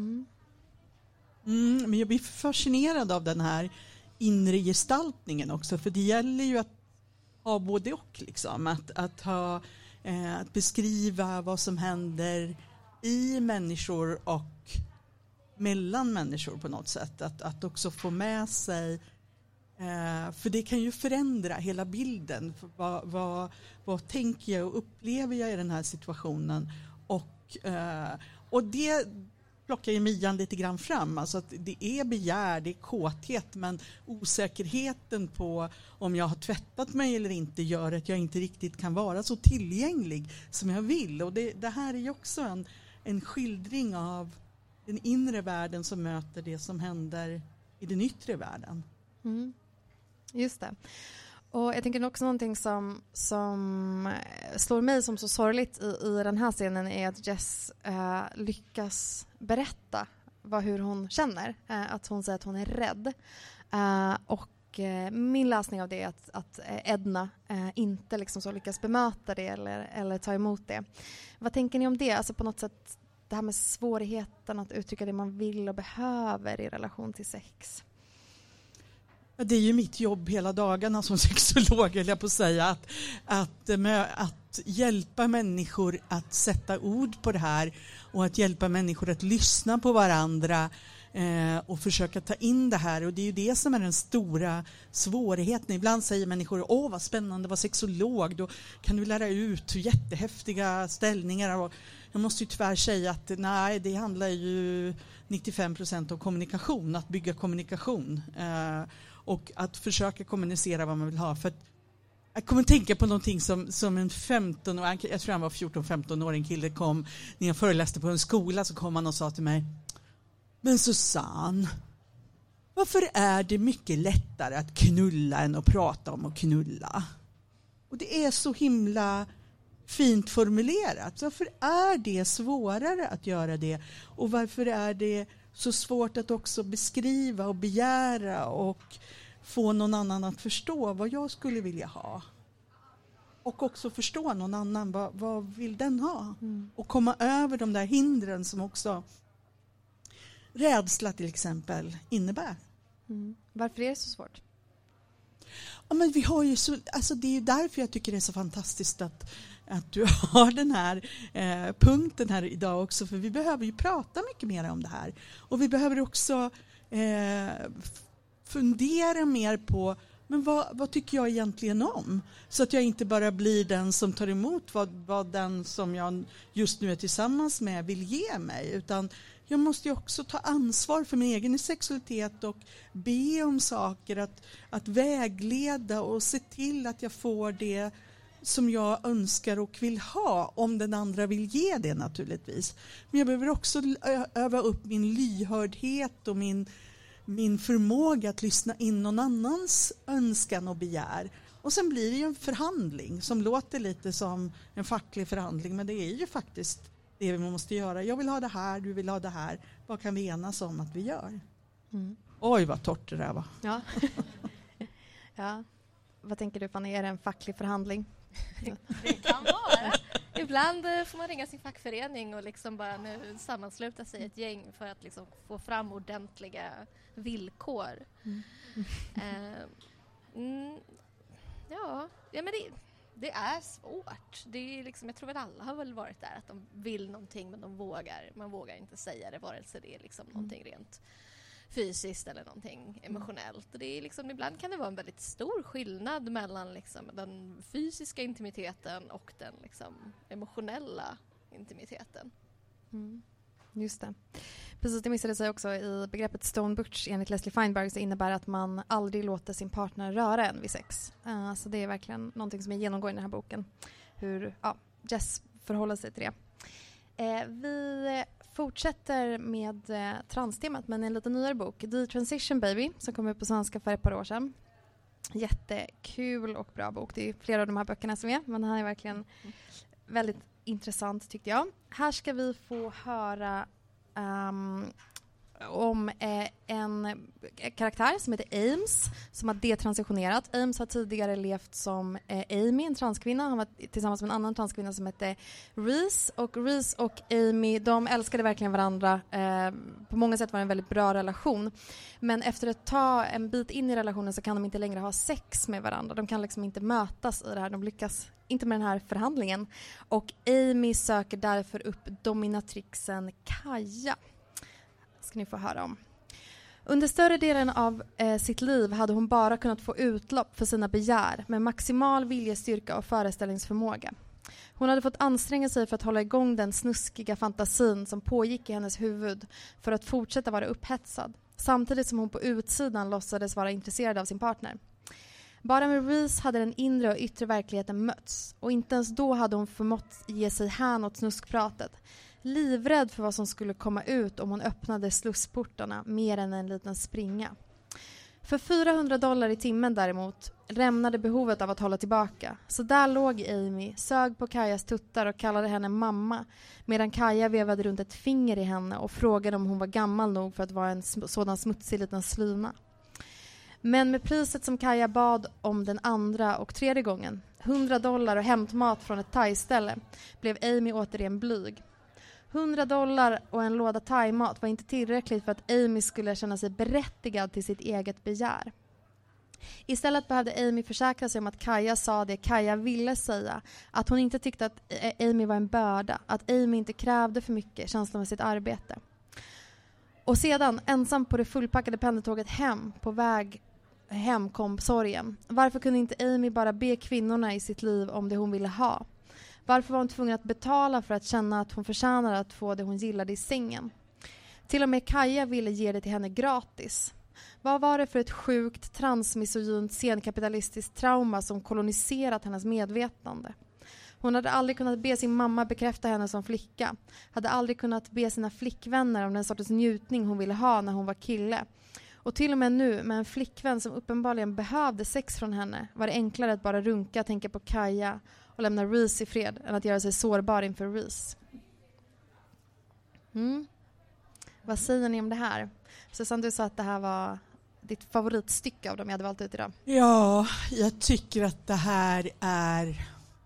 S3: Men jag blir fascinerad av den här inre gestaltningen också, för det gäller ju att ha både och liksom. Att beskriva vad som händer i människor och mellan människor på något sätt. Att också få med sig, för det kan ju förändra hela bilden. Vad tänker jag och upplever jag i den här situationen? Och det plockar ju Mian lite grann fram. Alltså att det är begär, det är kåthet, men osäkerheten på om jag har tvättat mig eller inte gör att jag inte riktigt kan vara så tillgänglig som jag vill. Och det här är ju också en skildring av den inre världen som möter det som händer i den yttre världen.
S2: Just det. Och jag tänker också någonting som slår mig som så sorgligt i den här scenen är att Jess lyckas berätta hur hon känner. Att hon säger att hon är rädd. Och min läsning av det är att Edna inte liksom så lyckas bemöta det eller ta emot det. Vad tänker ni om det? Alltså på något sätt det här med svårigheten att uttrycka det man vill och behöver i relation till sex.
S3: Det är ju mitt jobb hela dagarna som sexolog, eller jag på att säga, att hjälpa människor att sätta ord på det här och att hjälpa människor att lyssna på varandra och försöka ta in det här. Och det är ju det som är den stora svårigheten. Ibland säger människor, vad spännande, vad sexolog, då kan du lära ut jättehäftiga ställningar. Och jag måste ju tyvärr säga att nej, det handlar ju 95% om kommunikation, att bygga kommunikation. Och att försöka kommunicera vad man vill ha. För att Jag kommer att tänka på någonting som en 15-åring, jag tror han var 14-15-årig kille, kom när jag föreläste på en skola, så kom han och sa till mig: men Susanne, varför är det mycket lättare att knulla än att prata om att knulla? Och det är så himla fint formulerat. Varför är det svårare att göra det? Och varför är det så svårt att också beskriva och begära och få någon annan att förstå vad jag skulle vilja ha? Och också förstå någon annan, vad vill den ha? Och komma över de där hindren som också rädsla till exempel innebär.
S2: Varför är det så svårt?
S3: Ja, men vi har ju alltså det är ju därför jag tycker det är så fantastiskt att du har den här punkten här idag också, för vi behöver ju prata mycket mer om det här. Och vi behöver också fundera mer på, men vad tycker jag egentligen om? Så att jag inte bara blir den som tar emot vad den som jag just nu är tillsammans med vill ge mig, utan jag måste ju också ta ansvar för min egen sexualitet och be om saker, att vägleda och se till att jag får det som jag önskar och vill ha, om den andra vill ge det naturligtvis. Men jag behöver också öva upp min lyhördhet och min förmåga att lyssna in någon annans önskan och begär. Och sen blir det ju en förhandling som låter lite som en facklig förhandling, men det är ju faktiskt det vi måste göra. Jag vill ha det här, du vill ha det här. Vad kan vi enas om att vi gör? Oj, vad torrt det där var.
S2: Ja. Ja. Vad tänker du, Fanny? Är det en facklig förhandling?
S4: Det kan vara. Ibland får man ringa sin fackförening och liksom bara nu sammansluta sig ett gäng för att liksom få fram ordentliga villkor. Ja, men det är svårt. Det är liksom, jag tror väl alla har väl varit där att de vill någonting, men man vågar inte säga det, vare sig det är liksom någonting rent fysiskt eller någonting emotionellt. Och det är liksom, ibland kan det vara en väldigt stor skillnad mellan liksom den fysiska intimiteten och den liksom emotionella intimiteten.
S2: Just det. Precis, det missade sig också i begreppet Stone Butch enligt Leslie Feinberg, så innebär att man aldrig låter sin partner röra en vid sex. Så det är verkligen någonting som är genomgående i den här boken. Hur Jess förhåller sig till det. Vi fortsätter med transtemat, men en lite nyare bok. The Transition Baby, som kom ut på svenska för ett par år sedan. Jättekul och bra bok. Det är flera av de här böckerna som är, men den här är verkligen väldigt intressant tyckte jag. Här ska vi få höra om en karaktär som heter Ames, som har detransitionerat. Ames har tidigare levt som Amy, en transkvinna. Han var tillsammans med en annan transkvinna som hette Reese. Och Reese och Amy, de älskade verkligen varandra. På många sätt var det en väldigt bra relation. Men efter att ta en bit in i relationen så kan de inte längre ha sex med varandra. De kan liksom inte mötas i det här. De lyckas inte med den här förhandlingen. Och Amy söker därför upp dominatrixen Kaja. Ska ni få höra om. Under större delen av sitt liv hade hon bara kunnat få utlopp för sina begär med maximal viljestyrka och föreställningsförmåga. Hon hade fått anstränga sig för att hålla igång den snuskiga fantasin som pågick i hennes huvud för att fortsätta vara upphetsad, samtidigt som hon på utsidan låtsades vara intresserad av sin partner. Bara med Reese hade den inre och yttre verkligheten mötts, och inte ens då hade hon förmått ge sig hän åt snuskpratet. Livrädd för vad som skulle komma ut om hon öppnade slussportarna mer än en liten springa. För $400 i timmen däremot rämnade behovet av att hålla tillbaka. Så där låg Amy, sög på Kajas tuttar och kallade henne mamma, medan Kaja vevade runt ett finger i henne och frågade om hon var gammal nog för att vara en sådan smutsig liten slyna. Men med priset som Kaja bad om den andra och tredje gången, $100 och hämtmat från ett thai-ställe, blev Amy återigen blyg. $100 och en låda thaimat var inte tillräckligt för att Amy skulle känna sig berättigad till sitt eget begär. Istället behövde Amy försäkra sig om att Kaja sa det Kaja ville säga, att hon inte tyckte att Amy var en börda, att Amy inte krävde för mycket känslomässigt arbete. Och sedan, ensam på det fullpackade pendeltåget på väg hem kom sorgen. Varför kunde inte Amy bara be kvinnorna i sitt liv om det hon ville ha? Varför var hon tvungen att betala för att känna att hon förtjänade att få det hon gillade i sängen? Till och med Kaja ville ge det till henne gratis. Vad var det för ett sjukt transmisogynt senkapitalistiskt trauma som koloniserat hennes medvetande? Hon hade aldrig kunnat be sin mamma bekräfta henne som flicka. Hade aldrig kunnat be sina flickvänner om den sortens njutning hon ville ha när hon var kille. Och till och med nu, med en flickvän som uppenbarligen behövde sex från henne, var det enklare att bara runka, tänka på Kaja och lämna Reese i fred än att göra sig sårbar inför Reese. Vad säger ni om det här? Susanne, du sa att det här var ditt favoritstycke av dem jag hade valt ut idag.
S3: Ja, jag tycker att det här är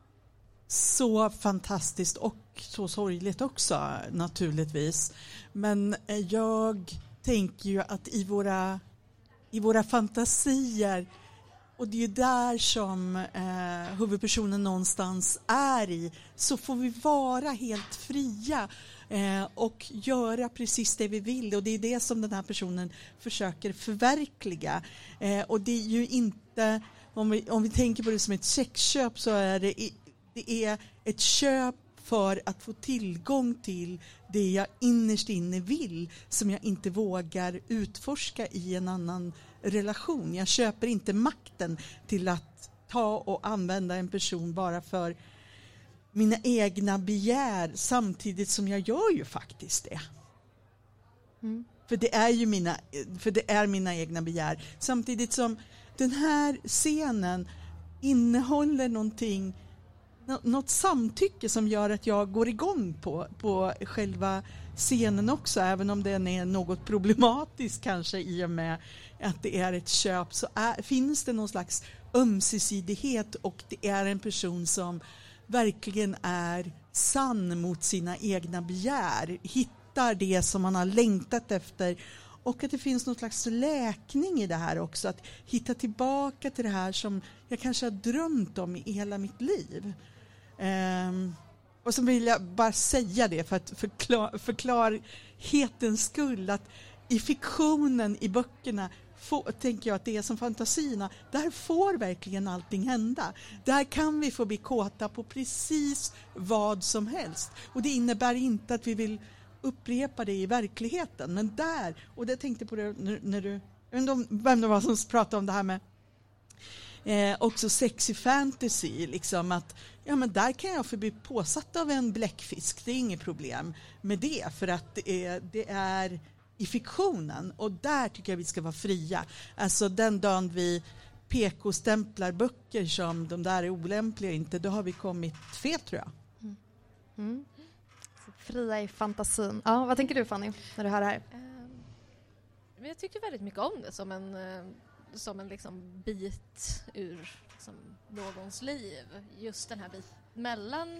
S3: så fantastiskt och så sorgligt också naturligtvis. Men jag tänker ju att i våra fantasier, och det är där som huvudpersonen någonstans är i, så får vi vara helt fria och göra precis det vi vill. Och det är det som den här personen försöker förverkliga. Och det är ju inte, om vi tänker på det som ett sexköp, så är det är ett köp för att få tillgång till det jag innerst inne vill, som jag inte vågar utforska i en annan relation. Jag köper inte makten till att ta och använda en person bara för mina egna begär, samtidigt som jag gör ju faktiskt det. För det är mina egna begär. Samtidigt som den här scenen innehåller något samtycke som gör att jag går igång på själva scenen också, även om den är något problematisk kanske i och med att det är ett köp, så finns det någon slags ömsesidighet, och det är en person som verkligen är sann mot sina egna begär, hittar det som man har längtat efter, och att det finns någon slags läkning i det här också, att hitta tillbaka till det här som jag kanske har drömt om i hela mitt liv. Och så vill jag bara säga det för att för klarhetens skull, att i fiktionen, i böckerna, tänker jag att det är som fantasierna. Där får verkligen allting hända. Där kan vi få bli kåta på precis vad som helst. Och det innebär inte att vi vill upprepa det i verkligheten. Men där, och det tänkte på det när du, jag vet inte vem det var som pratade om det här med också sexy fantasy, liksom att ja, men där kan jag få bli påsatt av en bläckfisk. Det är inget problem med det, för att det är i fiktionen, och där tycker jag vi ska vara fria. Alltså den dagen vi PK-stämplar böcker som de där är olämpliga inte, då har vi kommit fel, tror jag.
S2: Fria i fantasin. Ja, vad tänker du, Fanny, när du hör det här?
S4: Men jag tycker väldigt mycket om det som en liksom bit ur liksom någons liv. Just den här biten mellan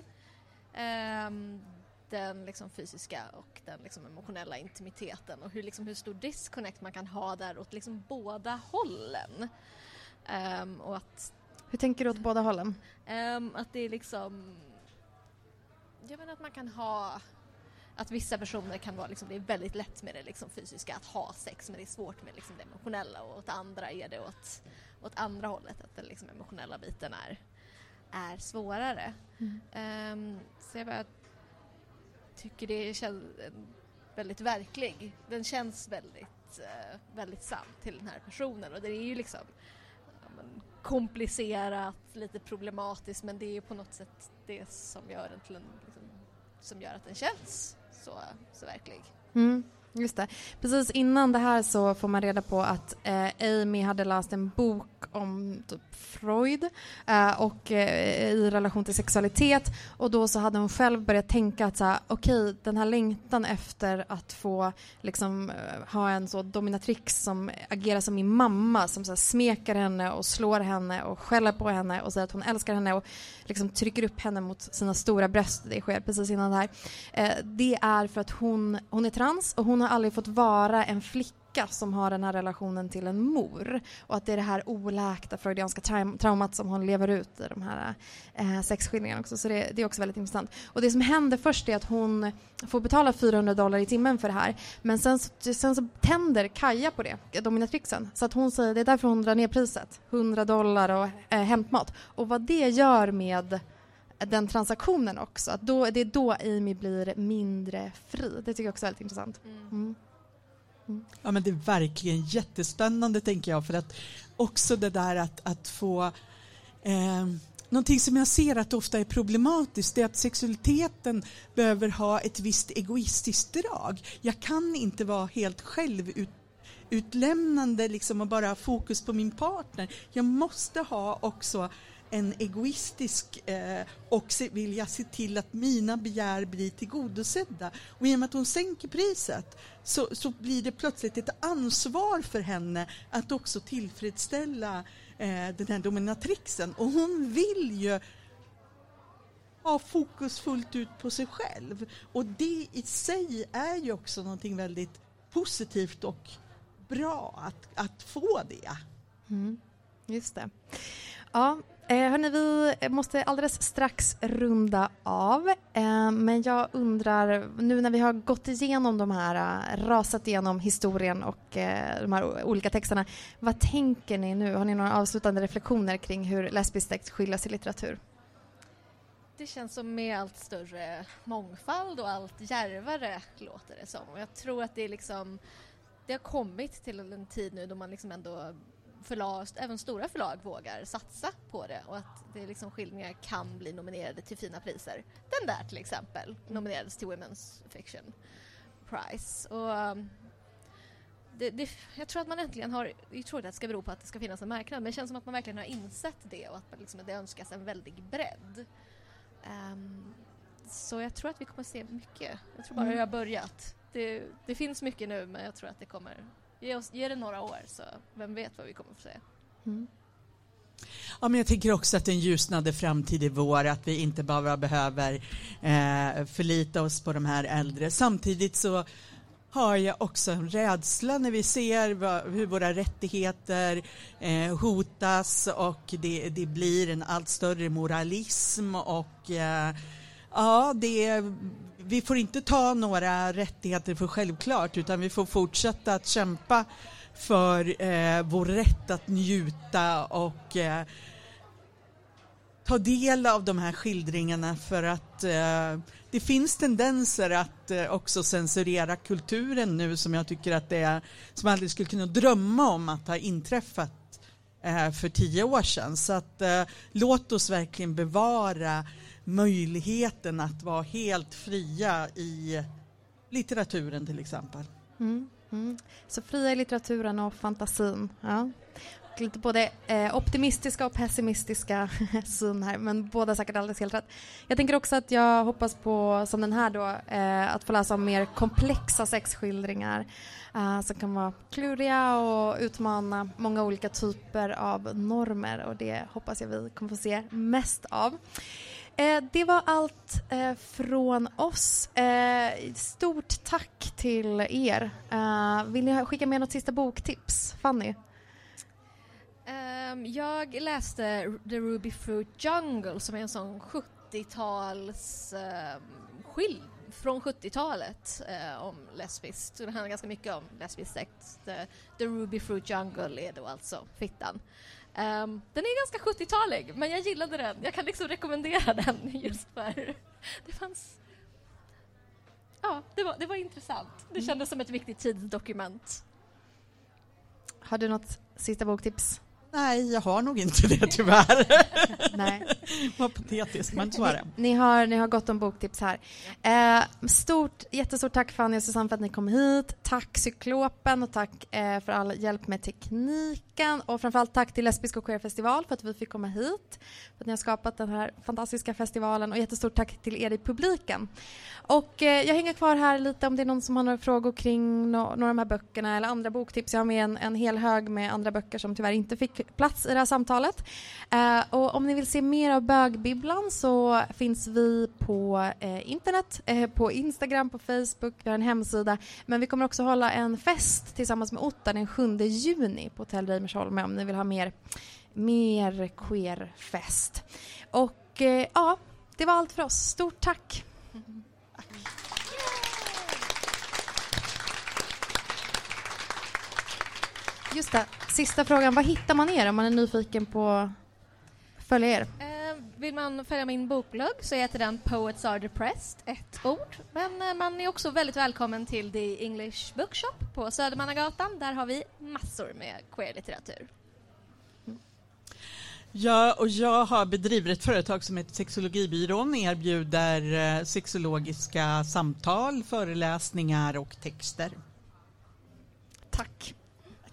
S4: den liksom fysiska och den liksom emotionella intimiteten, och hur stor disconnect man kan ha där åt liksom båda hållen. Och att,
S2: hur tänker du åt båda hållen?
S4: Att det är liksom, jag menar att man kan ha, att vissa personer kan vara liksom, det är väldigt lätt med det liksom fysiska att ha sex, men det är svårt med liksom det emotionella, och åt andra är det åt andra hållet, att den liksom emotionella biten är svårare. Så jag bara tycker det känns väldigt verklig. Den känns väldigt sann till den här personen, och det är ju liksom komplicerat, lite problematiskt, men det är ju på något sätt det som gör den till en liksom, som gör att den känns så verklig.
S2: Just det. Precis innan det här så får man reda på att Amy hade läst en bok om typ Freud och i relation till sexualitet, och då så hade hon själv börjat tänka att så här, okej, den här längtan efter att få liksom ha en så dominatrix som agerar som min mamma, som så här, smekar henne och slår henne och skäller på henne och säger att hon älskar henne och liksom trycker upp henne mot sina stora bröst. Det sker precis innan det här. Det är för att hon är trans, och hon har aldrig fått vara en flicka som har den här relationen till en mor, och att det är det här oläkta freudianska traumat som hon lever ut i de här sexskildringarna också. Så det är också väldigt intressant. Och det som händer först är att hon får betala $400 i timmen för det här, men sen så tänder Kaja på det, dominatrixen, så att hon säger, det är därför hon drar ner priset, $100 och hämtmat. Och vad det gör med den transaktionen också, att det är då Amy blir mindre fri. Det tycker jag också är väldigt intressant.
S3: Ja, men det är verkligen jättespännande, tänker jag, för att också det där att få någonting som jag ser att ofta är problematiskt, det är att sexualiteten behöver ha ett visst egoistiskt drag. Jag kan inte vara helt utlämnande liksom, och bara ha fokus på min partner. Jag måste ha också en egoistisk och vilja se till att mina begär blir tillgodosedda. Och i och med att hon sänker priset så blir det plötsligt ett ansvar för henne att också tillfredsställa den här dominatrixen. Och hon vill ju ha fokus fullt ut på sig själv. Och det i sig är ju också någonting väldigt positivt och bra att få det.
S2: Just det. Ja, hörni, vi måste alldeles strax runda av. Men jag undrar, nu när vi har gått igenom de här, rasat igenom historien och de här olika texterna, vad tänker ni nu? Har ni några avslutande reflektioner kring hur lesbisk text skildras i litteratur?
S4: Det känns som med allt större mångfald och allt djärvare låter det som. Och jag tror att det är liksom, det har kommit till en tid nu då man liksom ändå även stora förlag vågar satsa på det, och att det liksom skildringar kan bli nominerade till fina priser. Den där till exempel nominerades till Women's Fiction Prize. Och jag tror att man äntligen har, jag tror att det ska bero på att det ska finnas en marknad, men det känns som att man verkligen har insett det och att liksom, det önskas en väldig bredd. Så jag tror att vi kommer se mycket. Jag tror bara det har börjat. Det finns mycket nu, men jag tror att det kommer ge det några år, så vem vet vad vi kommer att få se.
S3: Ja, men jag tänker också att en ljusnande framtid i vår, att vi inte bara behöver förlita oss på de här äldre. Samtidigt så har jag också en rädsla när vi ser hur våra rättigheter hotas, och det blir en allt större moralism, och vi får inte ta några rättigheter för självklart, utan vi får fortsätta att kämpa för vår rätt att njuta och ta del av de här skildringarna, för att det finns tendenser att också censurera kulturen nu, som jag tycker att det är, som aldrig skulle kunna drömma om att ha inträffat för 10 år sedan. Så att låt oss verkligen bevara möjligheten att vara helt fria i litteraturen till exempel.
S2: Så fria i litteraturen och fantasin. Ja. Lite både optimistiska och pessimistiska syn här, men båda säkert alldeles helt rätt. Jag tänker också att jag hoppas på, som den här då, att få läsa om mer komplexa sexskildringar som kan vara kluriga och utmana många olika typer av normer, och det hoppas jag vi kommer få se mest av. Det var allt från oss. Stort tack till er. Vill ni skicka med något sista boktips? Fanny?
S4: Jag läste The Ruby Fruit Jungle, som är en sån 70-tals från 70-talet om lesbiskt. Så det handlar ganska mycket om lesbisk sex. The Ruby Fruit Jungle är då alltså fittan. Den är ganska 70-talig, men jag gillade den. Jag kan liksom rekommendera den just för det fanns... Ja, det var intressant. Det kändes som ett viktigt tidsdokument.
S2: Har du något sista boktips?
S3: Nej, jag har nog inte det tyvärr.
S2: Nej.
S3: Vad patetiskt, men så är det.
S2: Ni har gott om boktips här. Jättestort tack Fanny och Susanne för att ni kom hit. Tack Cyklopen, och tack för all hjälp med tekniken. Och framförallt tack till Lesbisk och Queer Festival för att vi fick komma hit. För att ni har skapat den här fantastiska festivalen. Och jättestort tack till er i publiken. Och jag hänger kvar här lite om det är någon som har några frågor kring några av de här böckerna eller andra boktips. Jag har med en hel hög med andra böcker som tyvärr inte fick plats i det här samtalet. Och om ni vill se mer av Bögbibblan så finns vi på internet, på Instagram, på Facebook, vi har en hemsida. Men vi kommer också hålla en fest tillsammans med Otta den 7 juni på Hotell Reimersholm om ni vill ha mer queerfest. Och ja, det var allt för oss. Stort tack! Just det, sista frågan. Vad hittar man er om man är nyfiken på att följa er?
S4: Vill man följa min bokblogg så heter den Poets Are Depressed, ett ord. Men man är också väldigt välkommen till The English Bookshop på Södermannagatan. Där har vi massor med queer-litteratur.
S3: Ja, och jag bedriver ett företag som heter Sexologibyrån, erbjuder sexologiska samtal, föreläsningar och texter.
S4: Tack.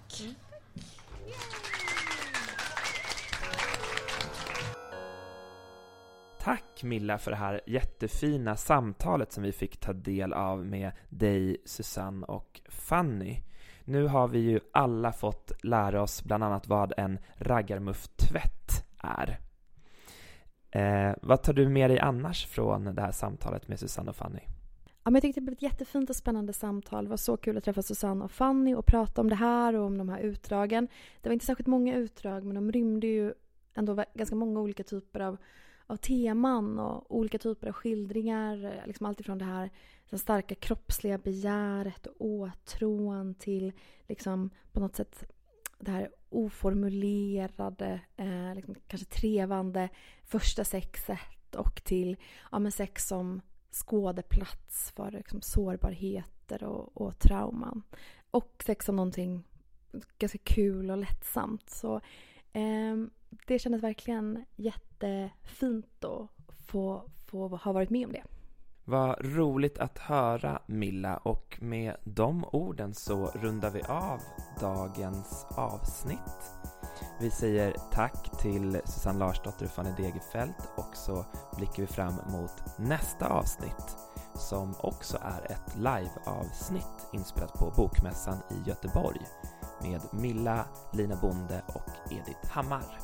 S1: Tack Milla för det här jättefina samtalet som vi fick ta del av med dig, Susanne och Fanny. Nu har vi ju alla fått lära oss bland annat vad en raggarmufftvätt är. Vad tar du med dig annars från det här samtalet med Susanne och Fanny?
S2: Ja, men jag tyckte det blev ett jättefint och spännande samtal. Det var så kul att träffa Susanne och Fanny och prata om det här och om de här utdragen. Det var inte särskilt många utdrag, men de rymde ju ändå ganska många olika typer av teman och olika typer av skildringar. Liksom allt ifrån det här den starka kroppsliga begäret och åtrån till liksom på något sätt det här oformulerade, liksom kanske trevande första sexet och till sex som skådeplats för liksom sårbarheter och trauman. Och sex som någonting ganska kul och lättsamt. Så det kändes verkligen jättefint att få ha varit med om det.
S1: Vad roligt att höra, Milla, och med de orden så rundar vi av dagens avsnitt. Vi säger tack till Susanne Larsdotter och Fanny Degerfeldt och så blickar vi fram mot nästa avsnitt som också är ett live-avsnitt inspelat på Bokmässan i Göteborg med Milla, Lina Bonde och Edith Hammar.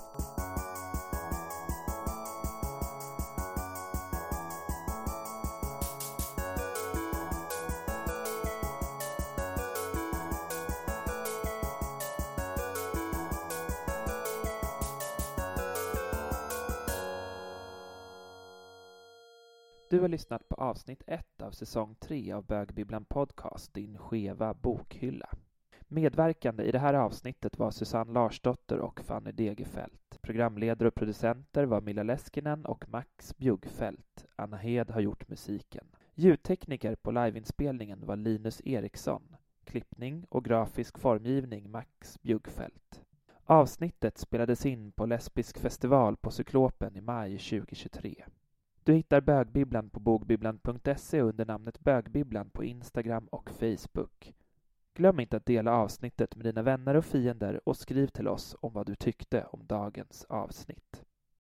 S1: Du har lyssnat på avsnitt 1 av säsong 3 av Bögbibblan Podcast, din skeva bokhylla. Medverkande i det här avsnittet var Susanne Larsdotter och Fanny Degerfeldt. Programledare och producenter var Milla Leskinen och Max Bjuggfeldt. Anna Hed har gjort musiken. Ljudtekniker på liveinspelningen var Linus Eriksson. Klippning och grafisk formgivning Max Bjuggfeldt. Avsnittet spelades in på Lesbisk festival på Cyklopen i maj 2023. Du hittar Bögbibblan på bogbibblan.se under namnet Bögbibblan på Instagram och Facebook. Glöm inte att dela avsnittet med dina vänner och fiender och skriv till oss om vad du tyckte om dagens avsnitt.